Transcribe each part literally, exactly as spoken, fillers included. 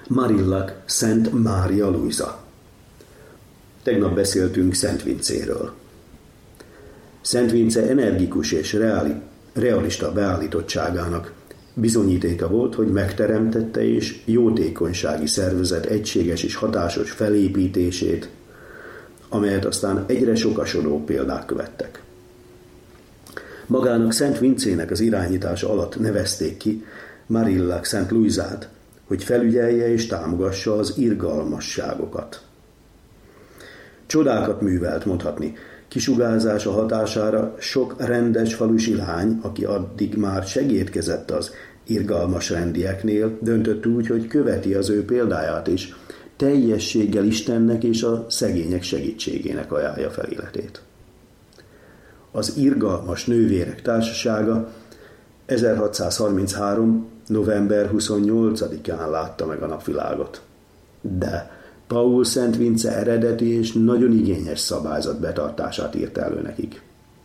Marillac Szent Mária Luisa. Tegnap beszéltünk Szent Vincéről. Szent Vince energikus és reali, realista beállítottságának bizonyítéka volt, hogy megteremtette és jótékonysági szervezet egységes és hatásos felépítését, amelyet aztán egyre sokasodó példák követtek. Magának Szent Vincének az irányítása alatt nevezték ki Marillac Szent Luisát, hogy felügyelje és támogassa az irgalmasságokat. Csodákat művelt, mondhatni. Kisugárzása hatására sok rendes falusi lány, aki addig már segédkezett az irgalmas rendieknél, döntött úgy, hogy követi az ő példáját, és teljességgel Istennek és a szegények segítségének ajánlja fel életét. Az irgalmas nővérek társasága ezerhatszázharminchárom. november huszonnyolcadikán látta meg a napvilágot. De Paul Szent Vince eredeti és nagyon igényes szabályzat betartását írta elő nekik.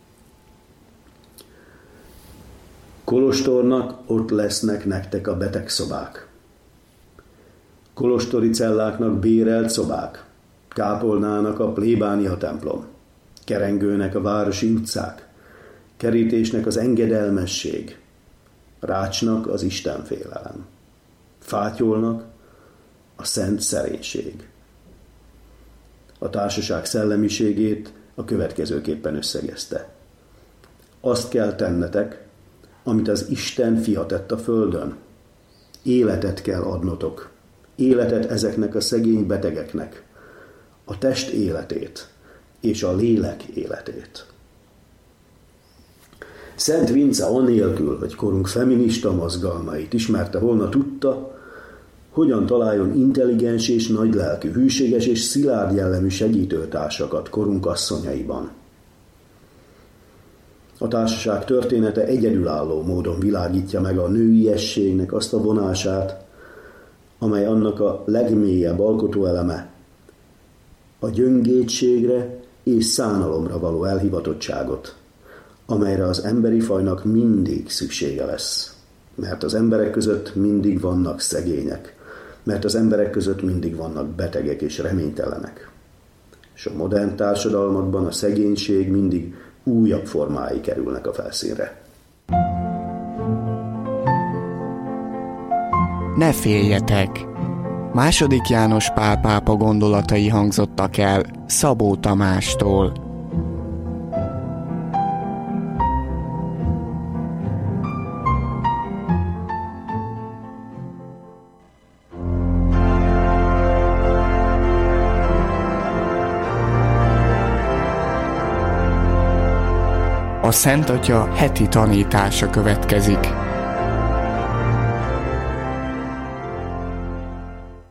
Kolostornak ott lesznek nektek a betegszobák. Kolostori celláknak bérelt szobák, kápolnának a plébánia templom, kerengőnek a városi utcák, kerítésnek az engedelmesség, rácsnak az istenfélelem, fátyolnak a szent szerénység. A társaság szellemiségét a következőképpen összegezte. Azt kell tennetek, amit az Isten fia tett a földön. Életet kell adnotok. Életet ezeknek a szegény betegeknek. A test életét és a lélek életét. Szent Vince anélkül, hogy korunk feminista mozgalmait ismerte volna, tudta, hogyan találjon intelligens és nagylelkű, hűséges és szilárd jellemű segítőtársakat korunk asszonyaiban. A társaság története egyedülálló módon világítja meg a nőiességnek azt a vonását, amely annak a legmélyebb alkotóeleme, a gyöngétségre és szánalomra való elhivatottságot, amelyre az emberi fajnak mindig szüksége lesz. Mert az emberek között mindig vannak szegények, mert az emberek között mindig vannak betegek és reménytelenek. És a modern társadalmakban a szegénység mindig újabb formái kerülnek a felszínre. Ne féljetek! Második János Pál pápa gondolatai hangzottak el Szabó Tamástól. A Szent Atya heti tanítása következik.